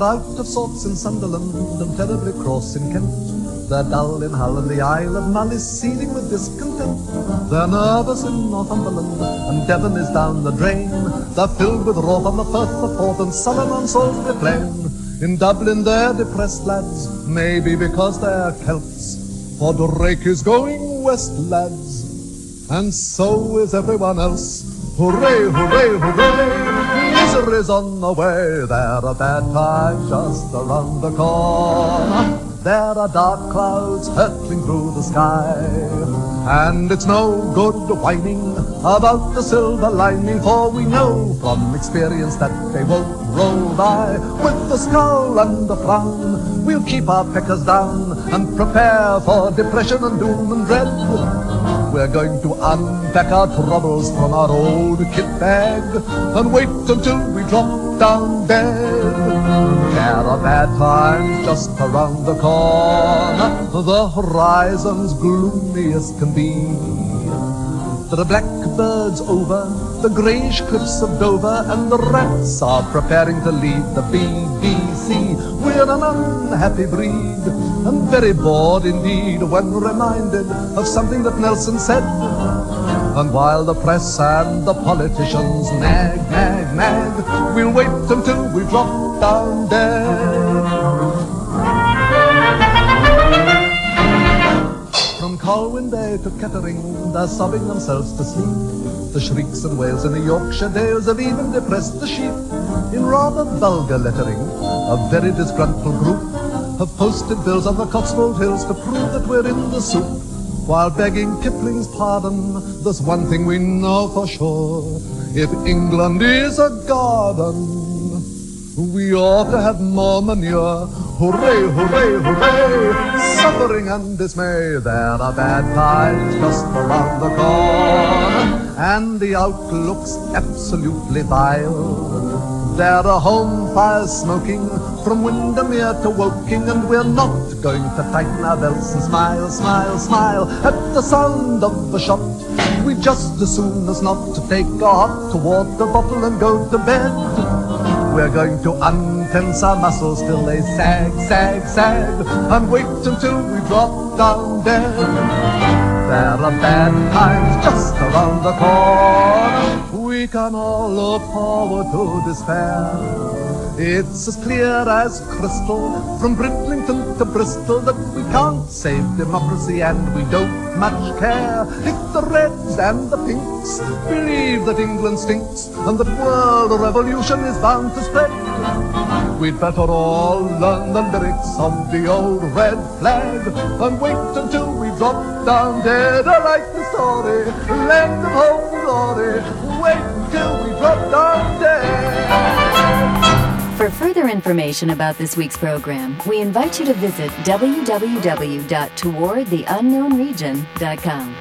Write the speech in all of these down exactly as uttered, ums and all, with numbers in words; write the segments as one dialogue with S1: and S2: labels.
S1: They're out of sorts in Sunderland and terribly cross in Kent. They're dull in Hull and the Isle of Man is seething with discontent. They're nervous in Northumberland and Devon is down the drain. They're filled with wrath on the Firth of Forth and sullen on Salisbury Plain. In Dublin they're depressed lads, maybe because they're Celts. For Drake is going west, lads, and so is everyone else. Hooray, hooray, hooray, misery's on the way. There are bad times just around the corner. There are dark clouds hurtling through the sky, and it's no good whining about the silver lining, for we know from experience that they won't roll by. With a scowl and a frown, we'll keep our peckers down and prepare for depression and doom and dread. We're going to unpack our troubles from our old kit bag and wait until we drop down dead. There are bad times just around the corner, the horizon's gloomy as can be. There are blackbirds over the greyish cliffs of Dover, and the rats are preparing to leave the B B C. We're an unhappy breed, and very bored indeed when reminded of something that Nelson said. And while the press and the politicians nag, nag, nag, we'll wait until we drop down dead. From Colwyn Bay to Kettering, they're sobbing themselves to sleep. The shrieks and wails in the Yorkshire dales have even depressed the sheep. In rather vulgar lettering, a very disgruntled group have posted bills on the Cotswold Hills to prove that we're in the soup. While begging Kipling's pardon, there's one thing we know for sure. If England is a garden, we ought to have more manure. Hooray, hooray, hooray, suffering and dismay. There are bad times just around the corner, and the outlook's absolutely vile. There are home fires smoking from Windermere to Woking, and we're not going to tighten our belts and smile, smile, smile at the sound of a shot. We'd just as soon as not to take a hot water bottle and go to bed. We're going to untense our muscles till they sag, sag, sag, and wait until we drop down dead. There are bad times just around the corner. We can all look forward to despair. It's as clear as crystal from Bridlington to Bristol that we can't save democracy and we don't much care. If the Reds and the Pinks believe that England stinks and that world revolution is bound to spread, we'd better all learn the lyrics of the old red flag and wait until we drop down dead. I like the story, land of hope and glory. Wait until we drop down dead.
S2: For further information about this week's program, we invite you to visit w w w dot toward the unknown region dot com.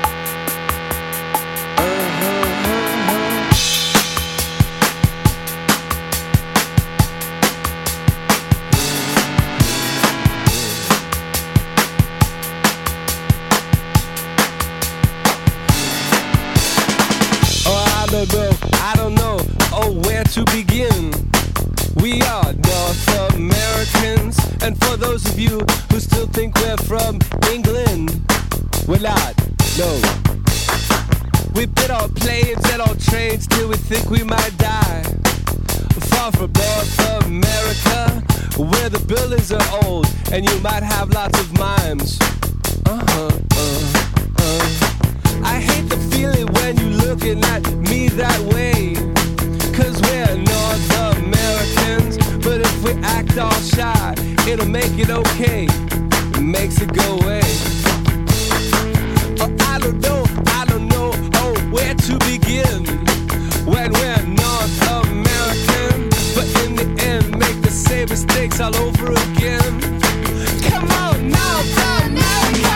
S3: I don't know, oh, where to begin. We are North Americans, and for those of you who still think we're from England, we're not, no. We bid on planes and on trains till we think we might die. Far from North America, where the buildings are old, and you might have lots of mimes. Uh-huh, uh, uh. I hate the feeling when you're looking at me that way, 'cause we're North Americans, but if we act all shy, it'll make it okay, it makes it go away. Oh, I don't know, I don't know, oh, where to begin, when we're North American, but in the end, make the same mistakes all over again. Come on, North America!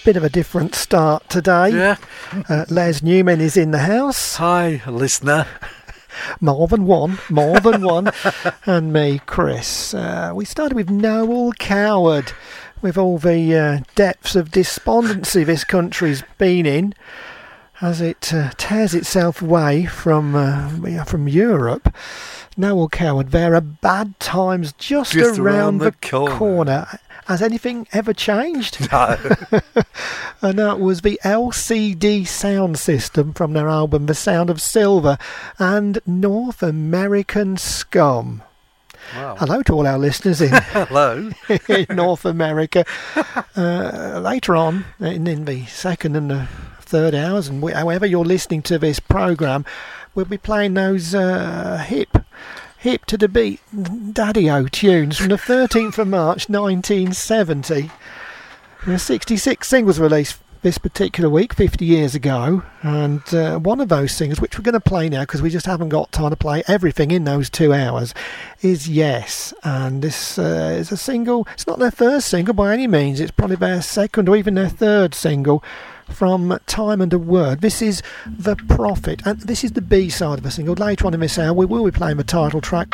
S4: bit of a different start today.
S5: Yeah.
S4: Uh, Les Newman is in the house.
S5: Hi, listener.
S4: More than one, more than one. And me, Chris. Uh, we started with Noel Coward, with all the uh, depths of despondency this country's been in as it uh, tears itself away from uh, from Europe. Noel Coward, there are bad times just,
S5: just
S4: around,
S5: around the,
S4: the
S5: corner.
S4: corner. Has anything ever changed?
S5: No.
S4: And that was the L C D sound system from their album The Sound of Silver and North American Scum.
S5: Wow.
S4: Hello to all our listeners in,
S5: Hello.
S4: in North America. Uh, later on, in, in the second and the third hours, and we, however you're listening to this programme, we'll be playing those uh, hip hip to the beat daddy-o tunes from the thirteenth of March nineteen seventy. There were sixty-six singles released this particular week, fifty years ago, and uh, one of those singles, which we're going to play now because we just haven't got time to play everything in those two hours, is Yes. And this uh, is a single. It's not their first single by any means. It's probably their second or even their third single from Time and a Word. This is The Prophet, and this is the B-side of the single. Later on in this hour, we will be playing the title track.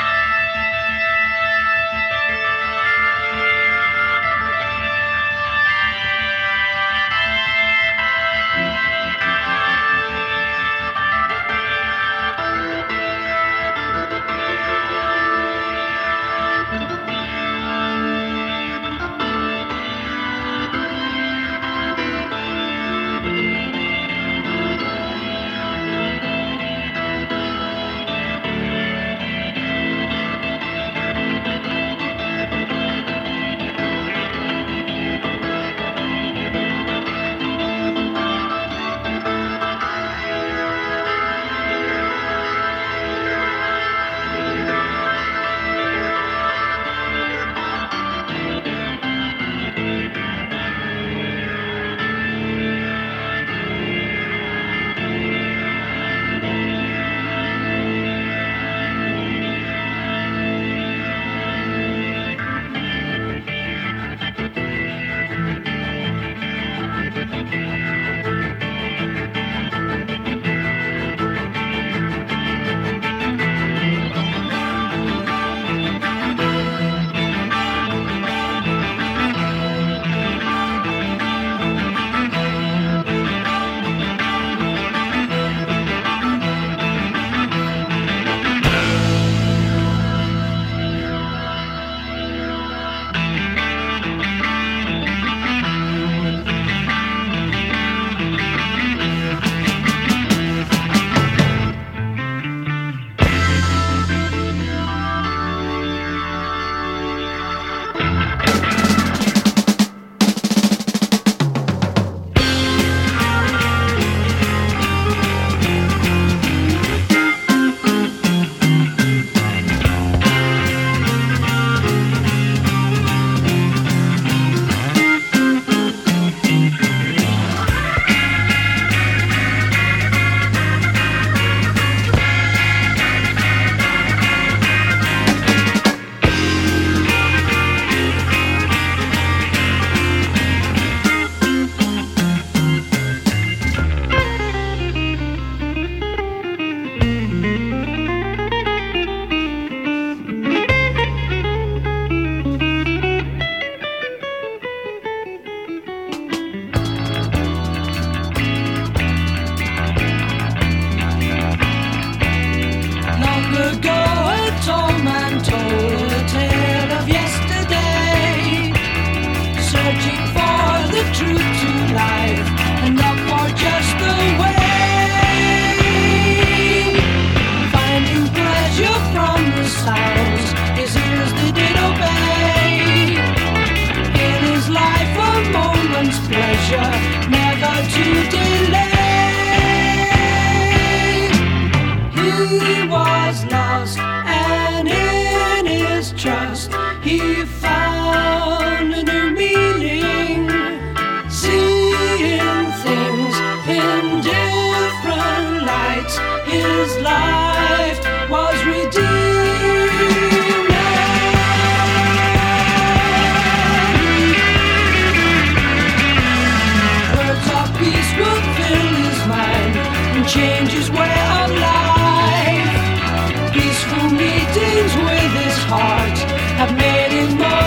S5: change his way of life. Peaceful meetings with his heart have made him more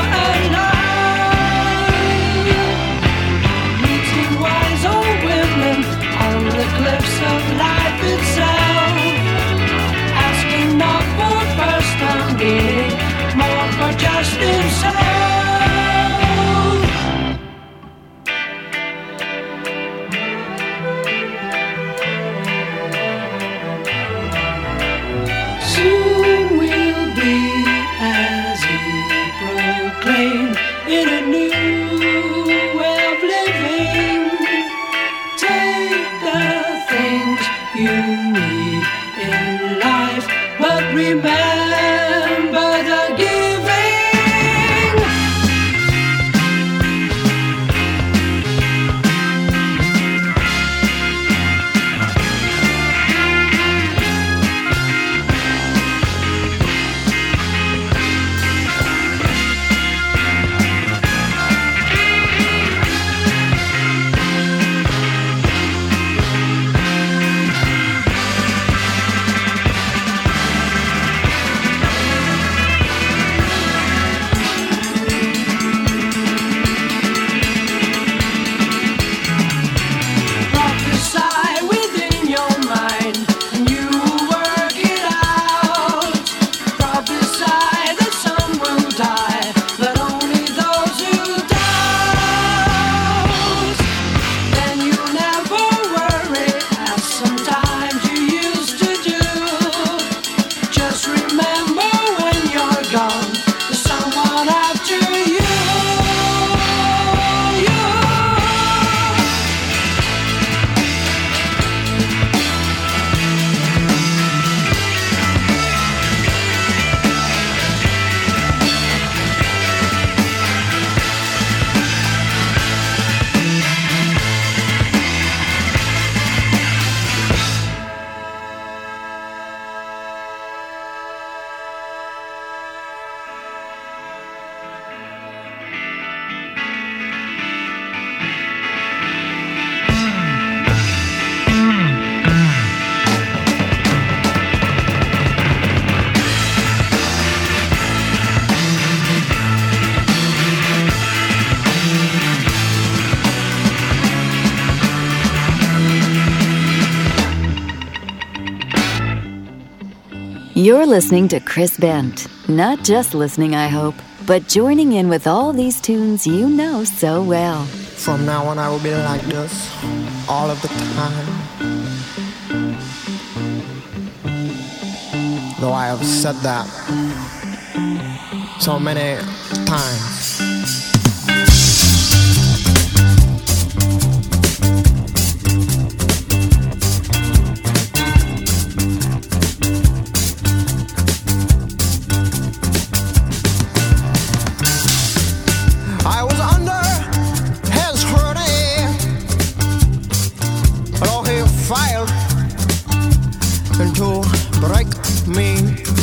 S5: alive. Meeting wise old women on the cliffs of life itself, asking not for personal meaning, more for just himself. Soon we'll be, as he proclaimed, in a new way of living. Take the things you need in life, but remember the giving. Prophesy within your mind, and you work it out. Prophesy that some will die, but only those who doubt. Then you'll never worry, as sometimes you used to do. Just remember when you're gone, there's someone after you. You.
S2: You're listening to Chris Bent. Not just listening, I hope, but joining in with all these tunes you know so well.
S6: From now on I will be like this all of the time. Though I have said that so many times. I was under his hoodie, though he failed to break me.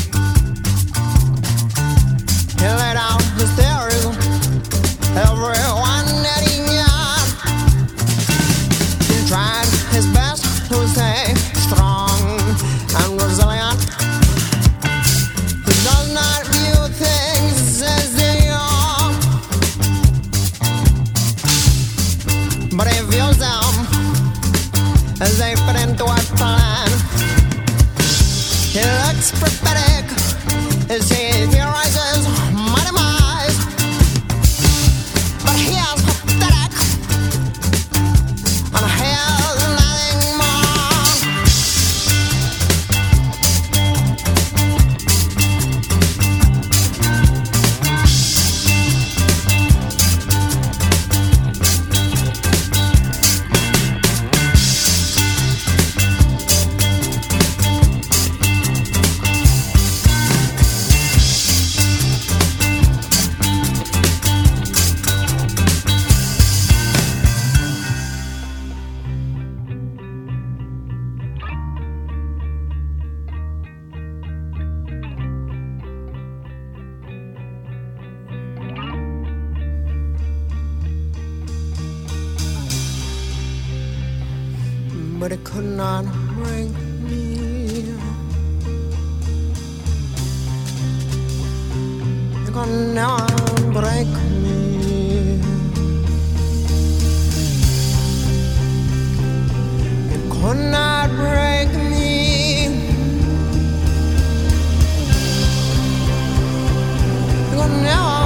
S6: He laid out his theories, everyone that he got. He tried his best to stay strong and resilient. He does not view things as they are, but he views them as they fit into a plan. He looks prophetic as he theorizes my demise, but he is pathetic and he is nothing more. But he could not break me. You could never break me. You could not break me. You could never.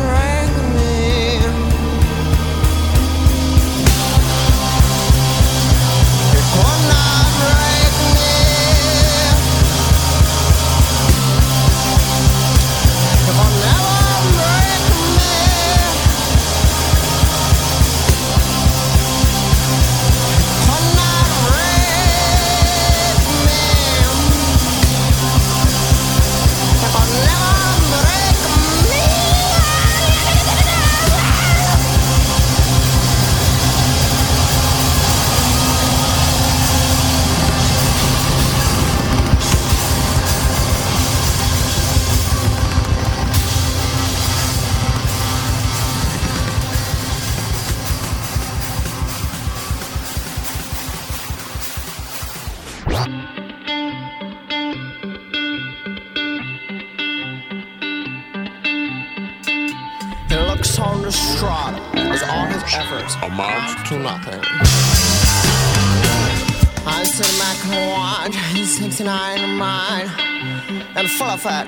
S7: Amount
S6: to nothing. I sit back and watch his sixty-nine in mine and full of it.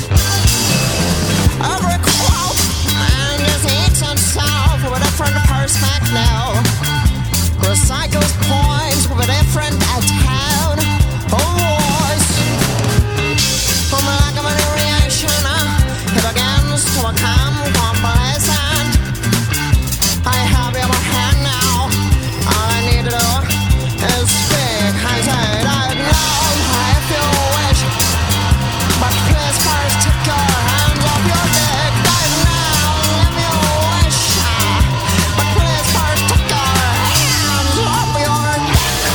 S6: Every quote man just eats himself with a different perspective. Recycles points with a different tone of voice. From a lack of any reaction, it begins to become complacent. I have your hand now. All I need to do is speak. I said I know if you wish, but please first take your hands off your dick. I know if you wish, but please first take your hands off your dick.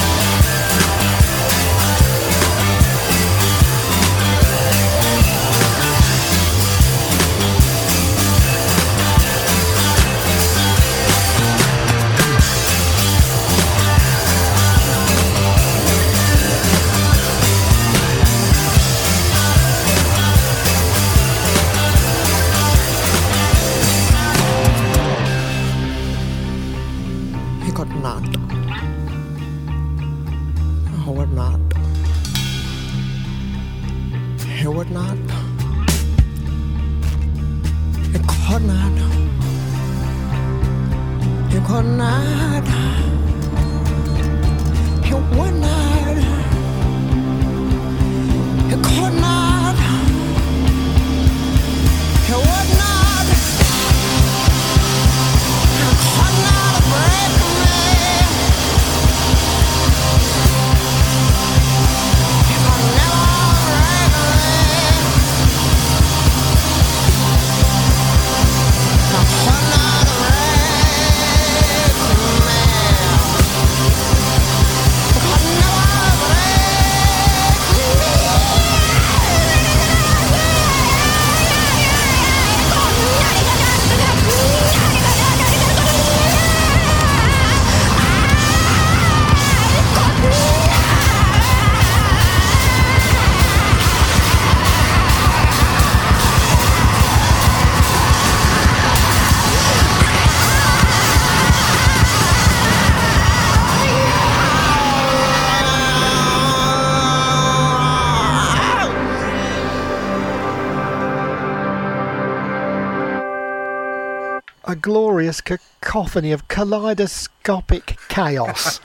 S4: Glorious cacophony of kaleidoscopic chaos.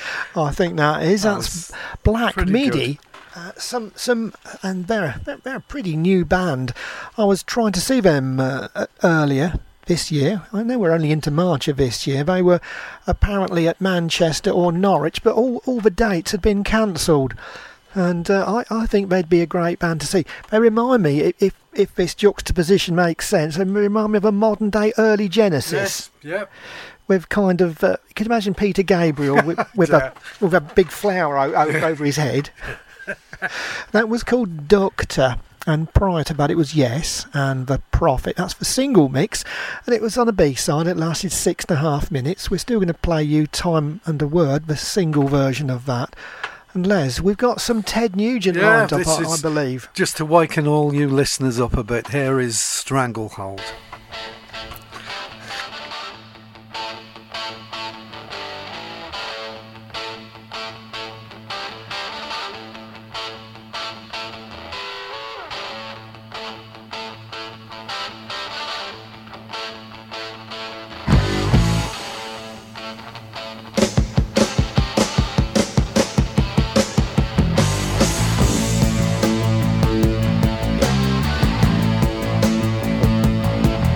S4: I think that is. That's, That's Black Midi. Uh, some, some, and they're, they're they're a pretty new band. I was trying to see them uh, earlier this year. I know we're only into March of this year. They were apparently at Manchester or Norwich, but all all the dates had been cancelled. And uh, I, I think they'd be a great band to see. They remind me, if if this juxtaposition makes sense, they remind me of a modern day early Genesis.
S7: Yes, yep.
S4: With kind of, uh, you can imagine Peter Gabriel with, with a with a big flower o- o- over his head. That was called Doctor. And prior to that it was Yes and The Prophet. That's the single mix, and it was on a B-side. It lasted six and a half minutes. We're still going to play you Time and a Word, the single version of that. And Les, we've got some Ted Nugent
S7: Yeah,
S4: lined up,
S7: this
S4: I, I
S7: is-
S4: believe.
S7: Just to waken all you listeners up a bit, here is Stranglehold.
S5: Thank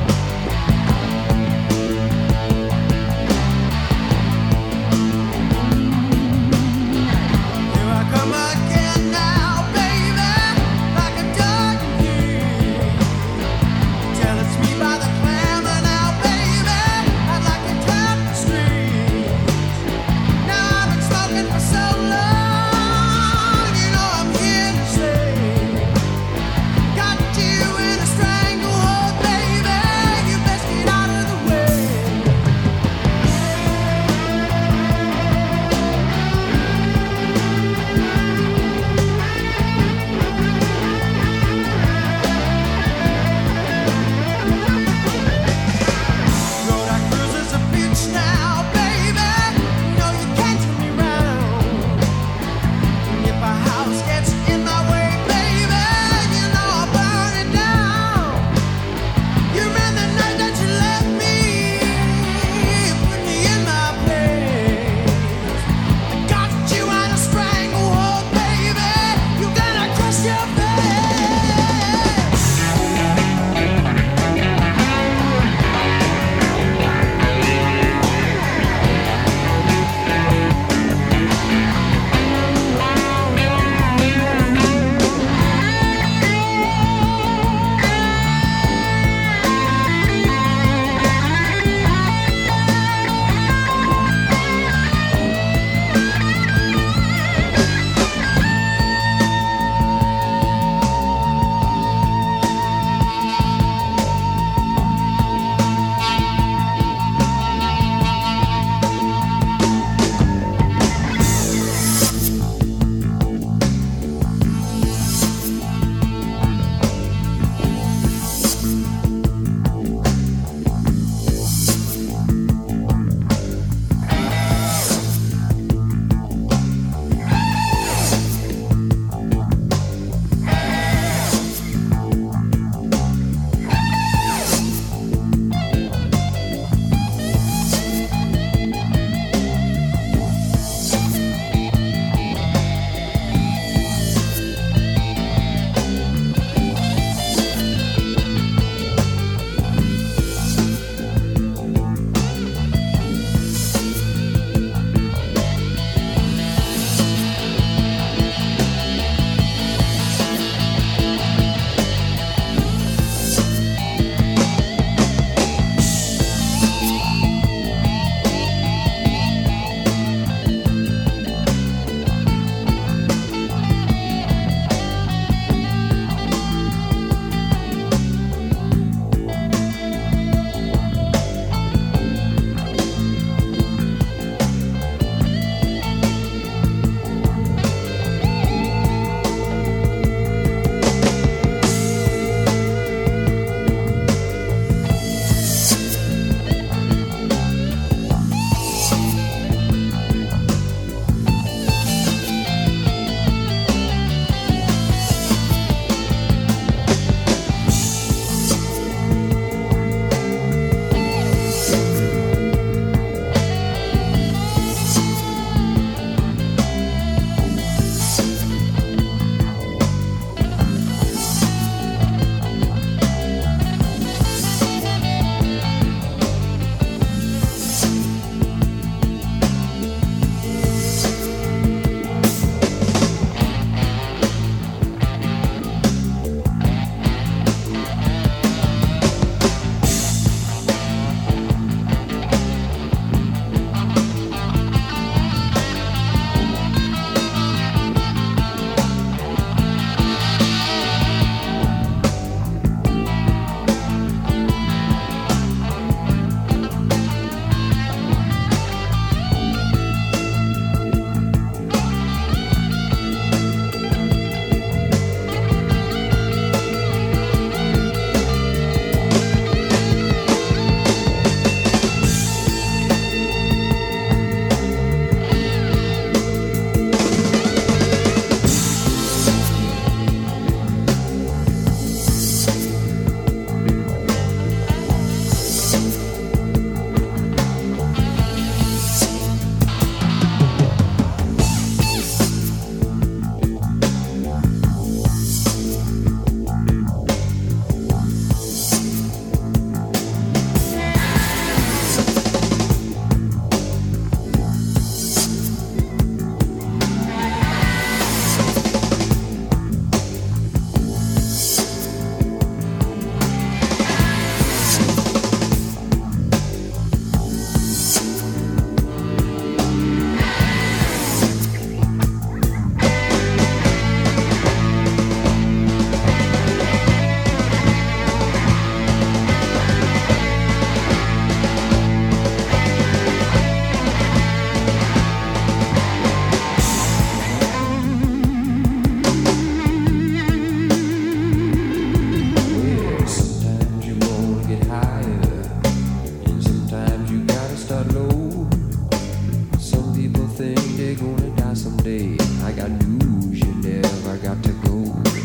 S8: got news, you never got to go.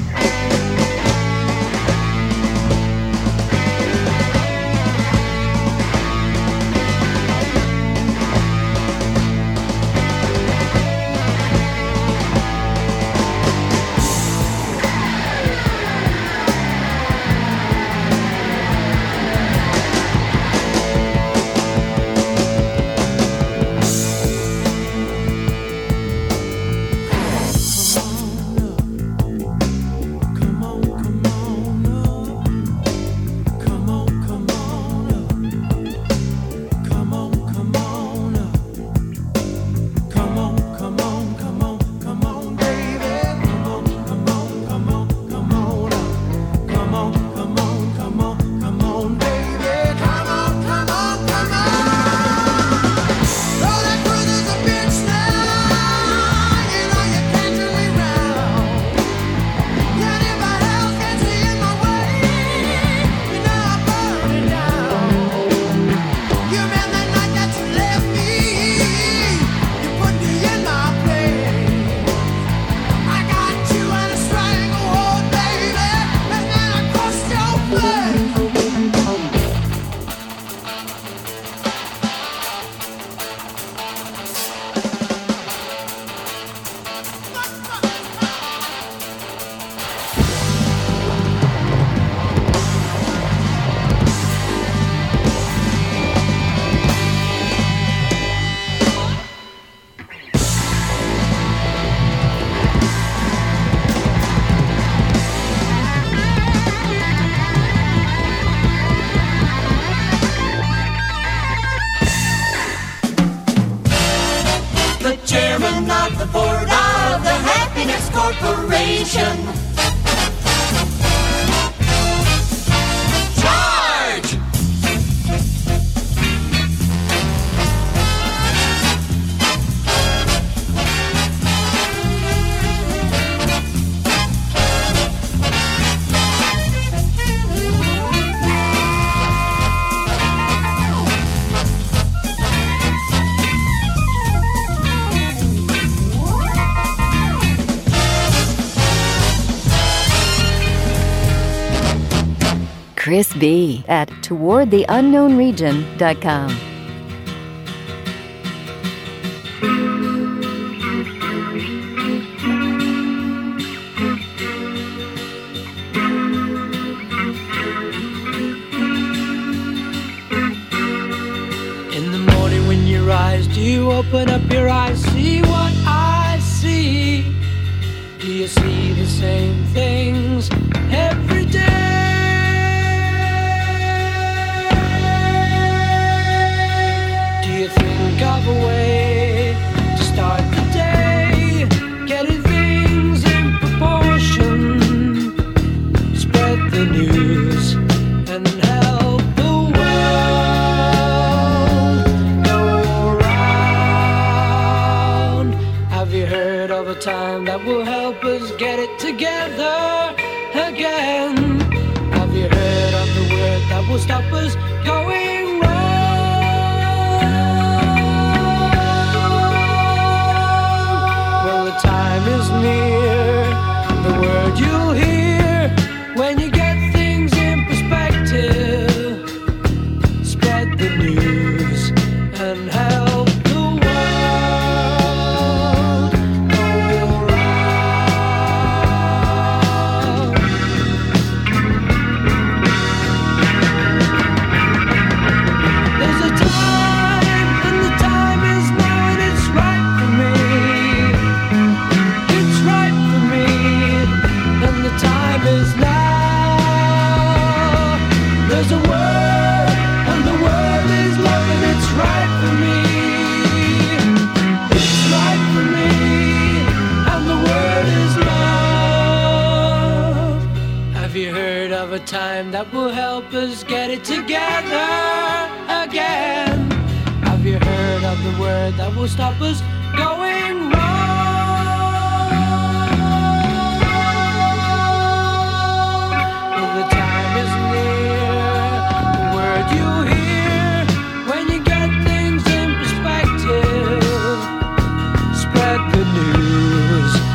S2: Chris B. at toward the unknown region dot com.
S5: In the morning when you rise, do you open up your eyes, see what I see? Do you see the same things every day? Think of a way to start the day, getting things in proportion, spread the news and help the world go round. Have you heard of a time that will help us get it together again? Have you heard of the word that will stop us going wrong? Is near, the word you'll hear when you get things in perspective. Spread the news and help the world go round. There's a time, and the time is now, and it's right for me. Time is now. There's a word, and the word is love, and it's right for me. It's right for me, and the word is love. Have you heard of a time that will help us get it together again? Have you heard of the word that will stop us going wrong? News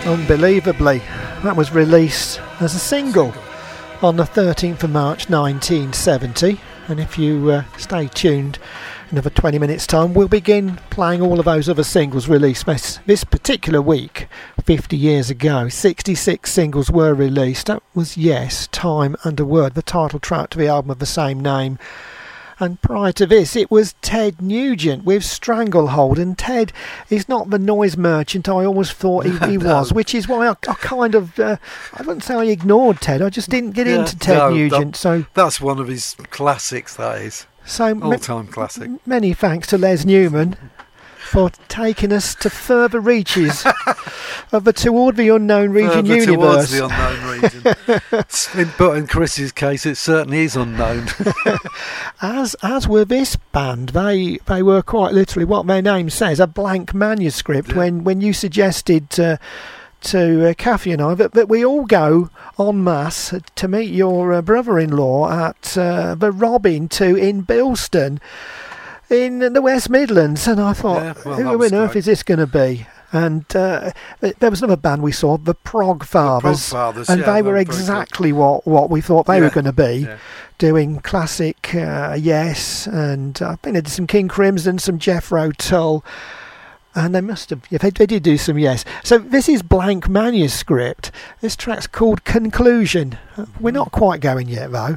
S4: Unbelievably, that was released as a single on the thirteenth of March nineteen seventy, and if you uh, stay tuned another twenty minutes time, we'll begin playing all of those other singles released this, this particular week fifty years ago. sixty-six singles were released. That was Yes, Time and a Word, the title track to the album of the same name. And prior to this, it was Ted Nugent with Stranglehold. And Ted is not the noise merchant I always thought he, he
S7: No.
S4: was, which is why I, I kind of, uh, I wouldn't say I ignored Ted. I just didn't get
S7: Yeah,
S4: into Ted
S7: no,
S4: Nugent.
S7: that-
S4: So,
S7: That's one of his classics, that is.
S4: so ma-
S7: All-time classic.
S4: many thanks to Les Newman for taking us to further reaches of the Toward the Unknown Region
S7: Further
S4: universe.
S7: towards the unknown region. in, but in Chris's case, it certainly is unknown.
S4: As as were this band, they they were quite literally what their name says, a blank manuscript.
S7: Yeah.
S4: When when you suggested uh, to uh, Kathy and I that, that we all go en masse to meet your uh, brother-in-law at uh, the Robin two in Bilston in the West Midlands, and I thought,
S7: Yeah, well,
S4: who
S7: that
S4: on
S7: was
S4: earth
S7: great.
S4: is this going to be? And uh, th- there was another band we saw, the Prog Fathers,
S7: Fathers,
S4: and
S7: yeah,
S4: they
S7: they
S4: were
S7: were very good.
S4: exactly what, what we thought they were
S7: Yeah,
S4: going to be,
S7: yeah.
S4: doing classic uh, Yes, and I think they did some King Crimson, some Jethro Tull, and they must have, yeah, they, they did do some Yes. So this is Blank Manuscript. This track's called Conclusion. We're not quite going yet, though.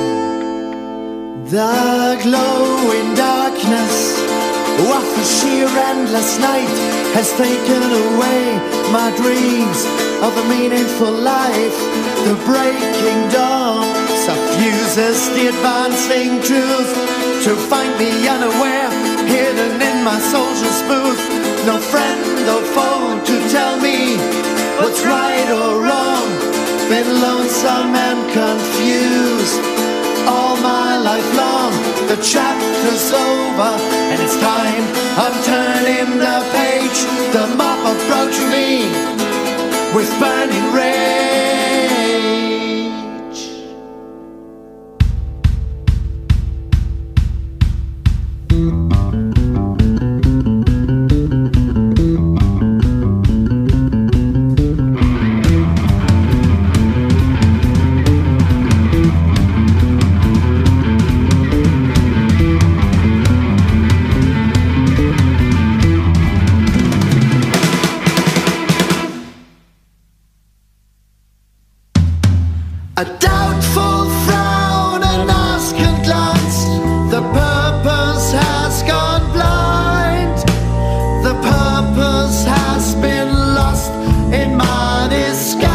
S9: The glowing darkness of a sheer endless night has taken away my dreams of a meaningful life. The breaking dawn suffuses the advancing truth to find me unaware, hidden in my soldier's booth. No friend or foe to tell me what's right or wrong. Been lonesome and confused all my life long. The chapter's over and it's time I'm turning the page. The mob approaching me with burning rage. A doubtful frown and askant glance. The purpose has gone blind. The purpose has been lost in my disguise.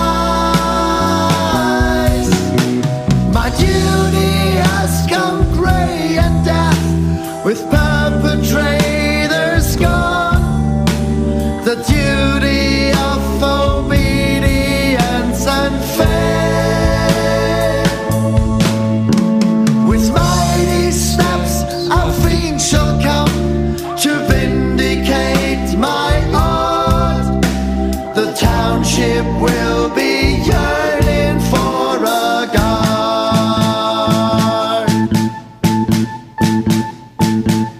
S9: My duty has come grey and death, with perpetrators gone. The duty of obedience and faith. With mighty steps a fiend shall come to vindicate my art. The township will be yearning for a guard.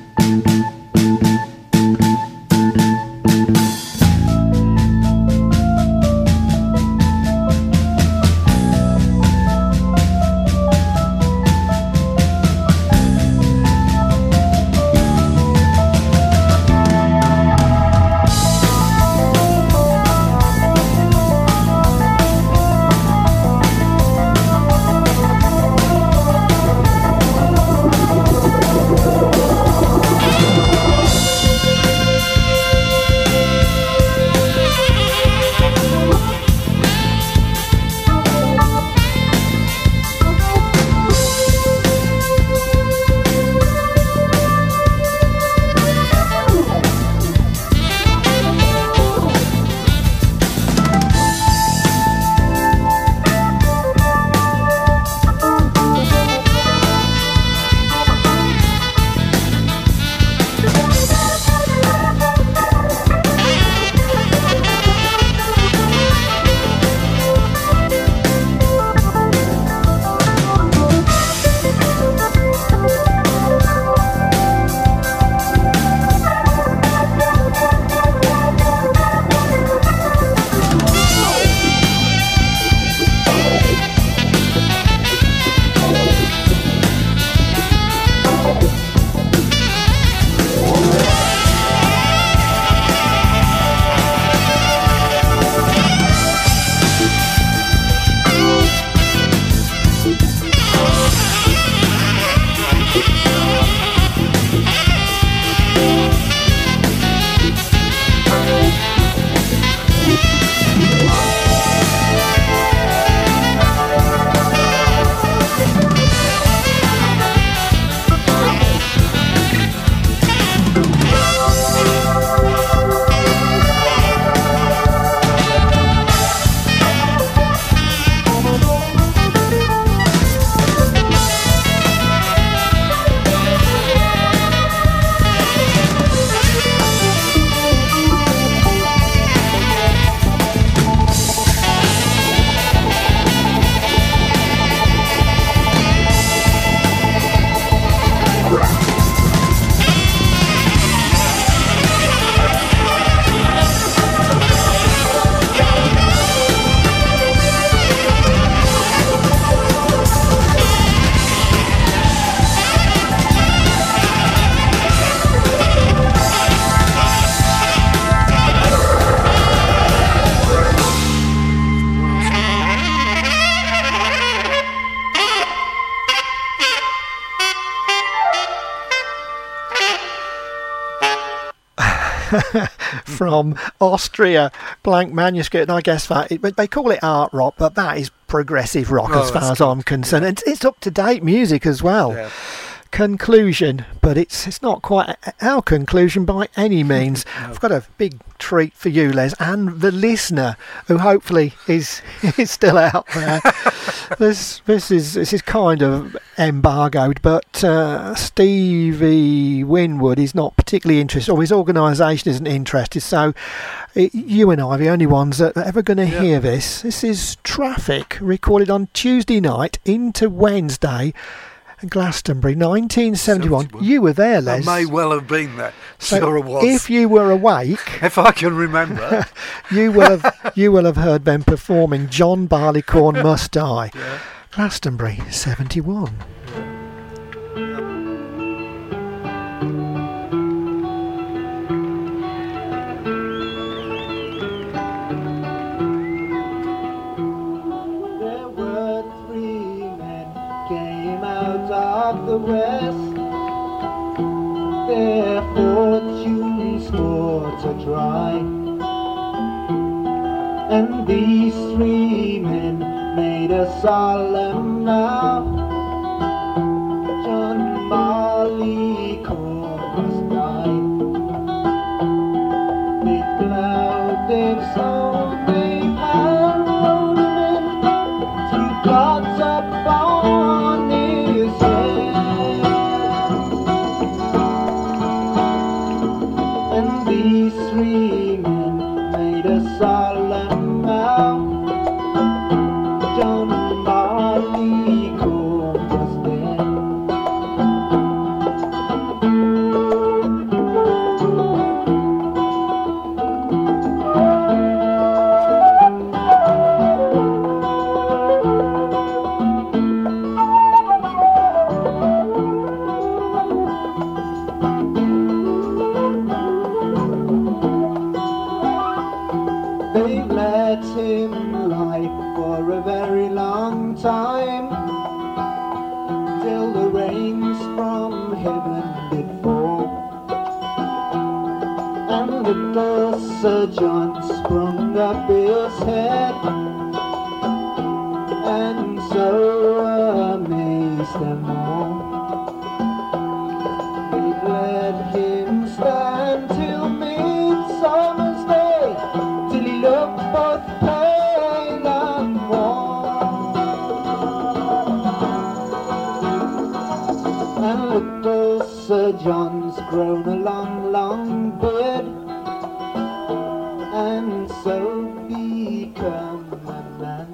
S4: From Austria, Blank Manuscript, and I guess that it, they call it art rock, but that is progressive rock
S7: Oh,
S4: as far
S7: that's
S4: as I'm
S7: good.
S4: concerned. It's, it's up to date music as well.
S7: Yeah.
S4: Conclusion, but it's it's not quite our conclusion by any means.
S7: No.
S4: I've got a big treat for you, Les, and the listener, who hopefully is is still out there. this this is this is kind of embargoed, but uh, Stevie Winwood is not particularly interested, or his organisation isn't interested. So it, you and I are the only ones that are ever going to
S7: Yeah.
S4: hear this. This is Traffic, recorded on Tuesday night into Wednesday. Glastonbury, nineteen seventy-one.
S7: seventy-one.
S4: You were there,
S7: I
S4: Les.
S7: may well have been there.
S4: So
S7: Sure was.
S4: if you were awake,
S7: If I can remember.
S4: you will have you will have heard them performing John Barleycorn Must Die.
S7: Yeah.
S4: Glastonbury, seventy-one.
S9: There were three men came out of the west, their fortunes for to try. And these three men made a solemn vow. John Barleycorn must die. Big cloud they've sown, they've had rode him in through clouds up on his head. And these three men made a solemn vow. John Barleycorn was dead. They let him lie for a very long time, till the rains from heaven did fall, and little Sir John sprung up his head, and so amazed them all. They let him stand till midsummer's day, till he looked both pale and warm. And little Sir John's grown a long, long beard, and so become a man.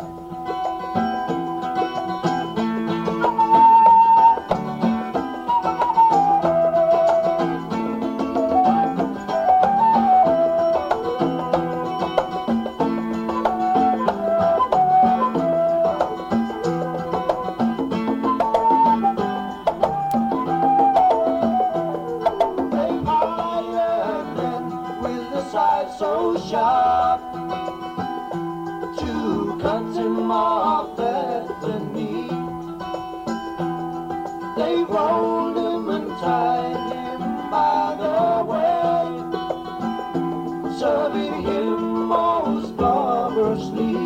S9: They hired men with a sight so sharp to cut him off at the knee. They rolled him and tied him by the way, serving him most barbarously.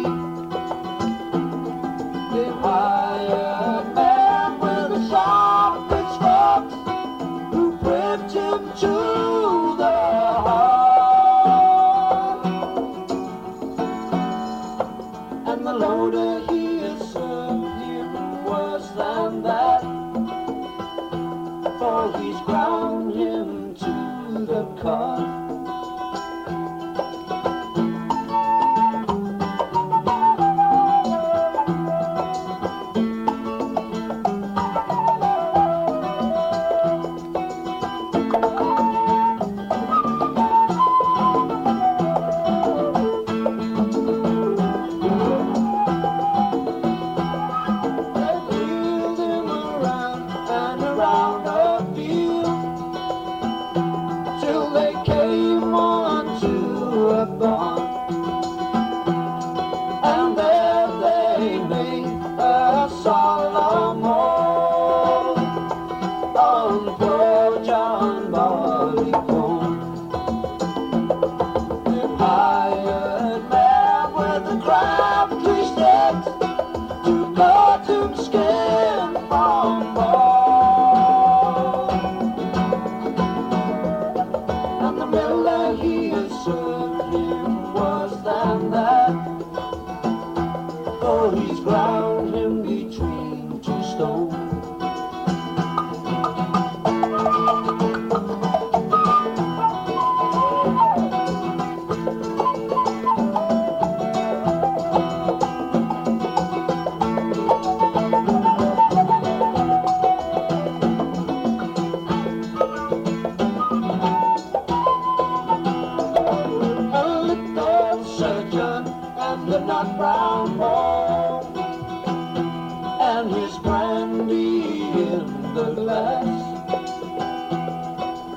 S9: They hired men with a sharp pitchforks who pricked him to the heart. And the loader he served him worse than that, for he's ground him to the cart.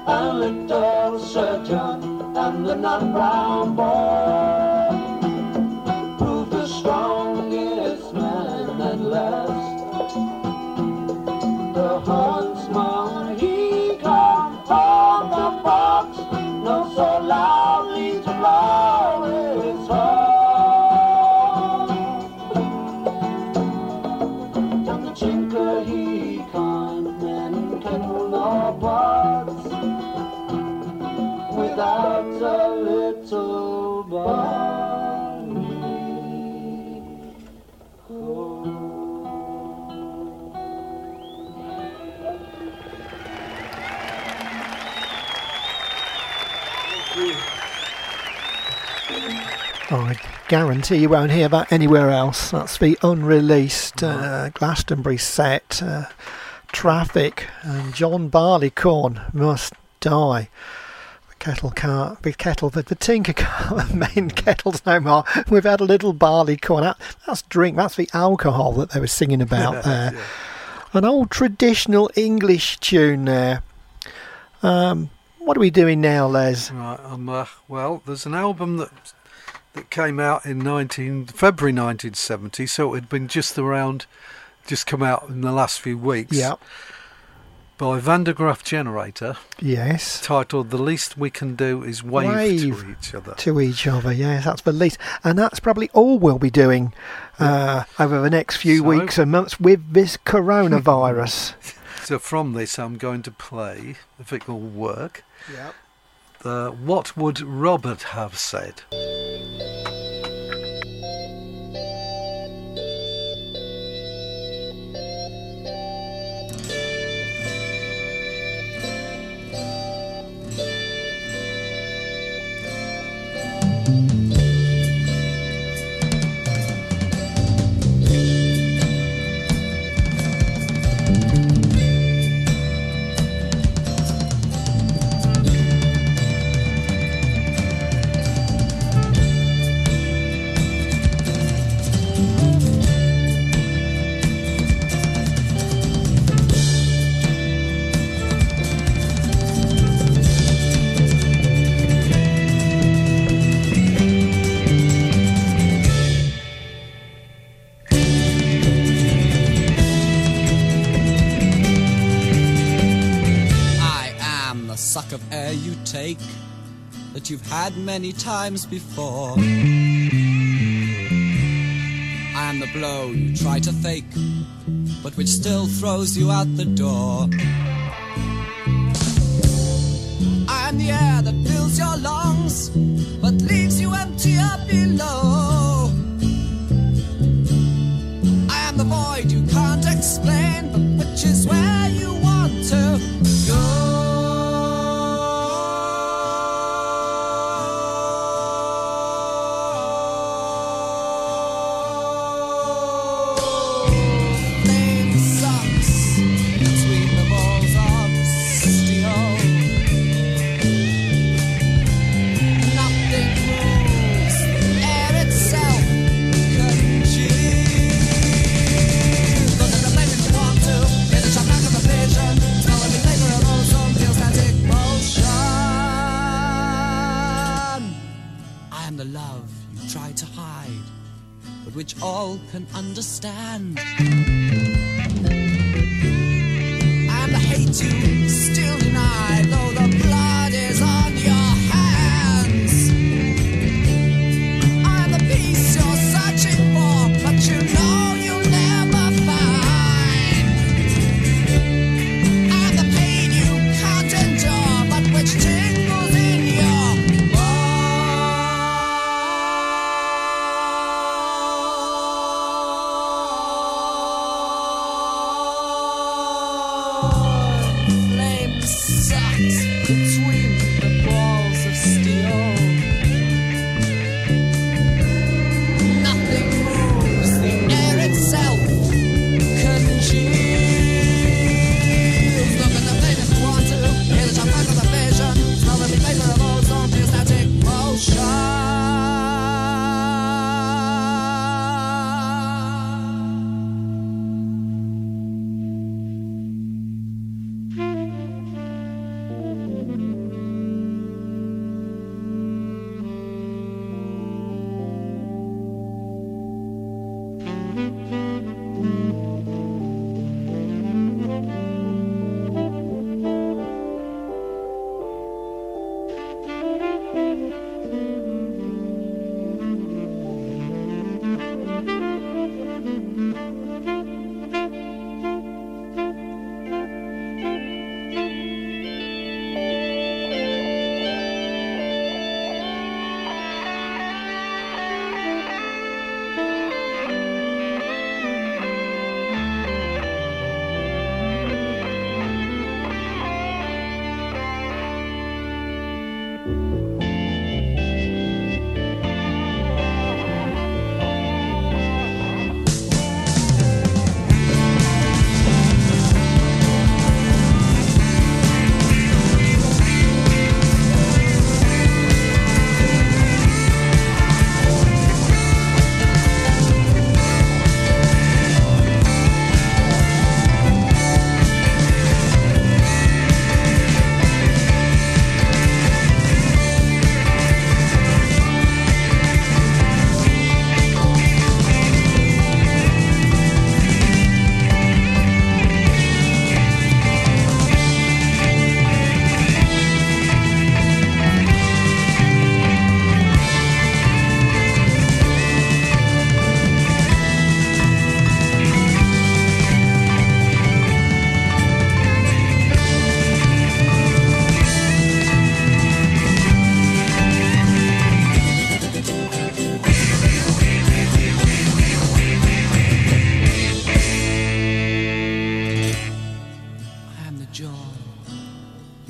S5: and little Sir John and the non-brown boy proved the strongest man at last. The huntsman, he come from the box, not so loudly to blow his horn. And the tinker, he can't mend kettle nor pots without a little barley. Oh.
S4: I guarantee you won't hear that anywhere else. That's the unreleased uh, Glastonbury set, uh, Traffic, and John Barleycorn Must Die. The kettle can't, the kettle, the, the tinker can't mend kettles no more. We've had a little barleycorn. That, that's drink, that's the alcohol that they were singing about there. Yeah. An old traditional English tune there. Um, what are we doing now, Les?
S7: Right, um, uh, well, there's an album that that came out in nineteen February nineteen seventy, so it had been just around, just come out in the last few weeks.
S4: Yeah.
S7: By Van der Graaf Generator.
S4: Yes.
S7: Titled "The Least We Can Do Is Wave,
S4: Wave
S7: to Each Other."
S4: To each other, yes, that's the least, and that's probably all we'll be doing uh, over the next few
S7: so,
S4: weeks and months with this coronavirus.
S7: So from this, I'm going to play, if it will work.
S4: Yep.
S7: The What Would Robert Have Said?
S10: Suck of air you take that you've had many times before. I am the blow you try to fake, but which still throws you out the door. I am the air that fills your lungs, but leaves you emptier below. I am the void you can't explain, but which is where you want to go. Which all can understand. And the hate you still deny, though the blood is on your hands. I'm the peace you're searching for, but you know you'll never find. I'm the pain you can't endure, but which tingles in your bones.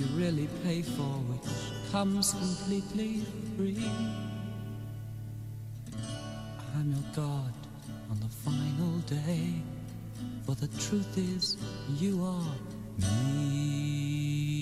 S10: really pay for, which comes completely free. I'm your God on the final day, for the truth is you are me.